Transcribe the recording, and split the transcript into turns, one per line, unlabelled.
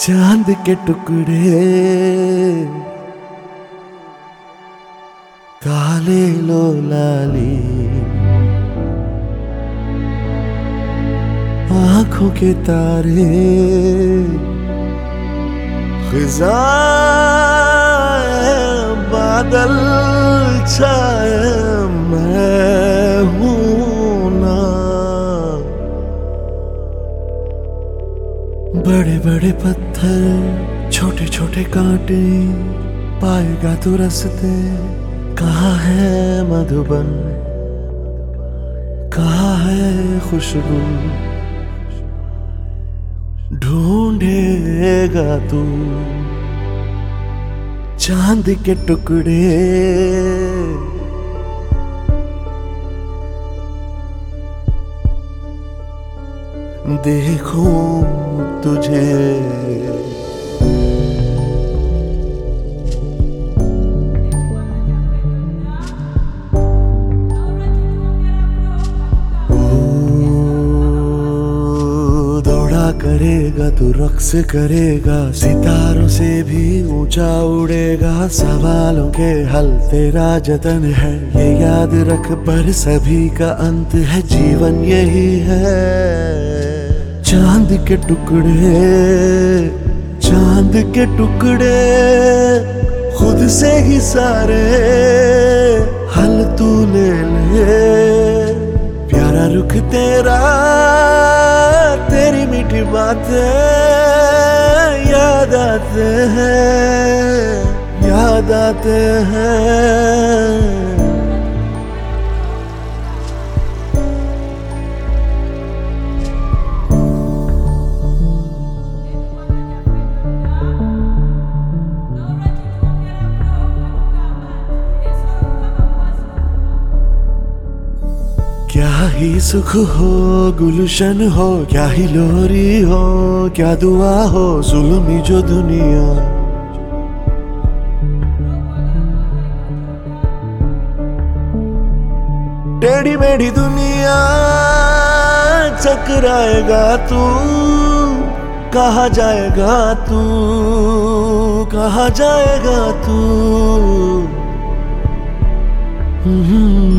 चांद के टुकड़े काले लो लाली आंखों के तारे खिज़ा बादल छाए मैं हूं ना। बड़े बड़े पत्थर छोटे छोटे कांटे पाएगा तो रास्ते। कहाँ है मधुबन कहाँ है खुशबू ढूंढेगा तू। चांद के टुकड़े देखूं तुझे। करेगा तू रक्स करेगा सितारों से भी ऊंचा उड़ेगा। सवालों के हल तेरा जतन है ये याद रख पर सभी का अंत है जीवन यही है। चांद के टुकड़े चांद के टुकड़े खुद से ही सारे हल तू ले ले। प्यारा रुख तेरा तेरी मीठी बातें याद आते हैं। क्या ही सुख हो गुलशन हो क्या ही लोरी हो क्या दुआ हो जुल्मी जो दुनिया। टेढ़ी मेढ़ी दुनिया चकराएगा तू। कहाँ जाएगा तू कहाँ जाएगा तू।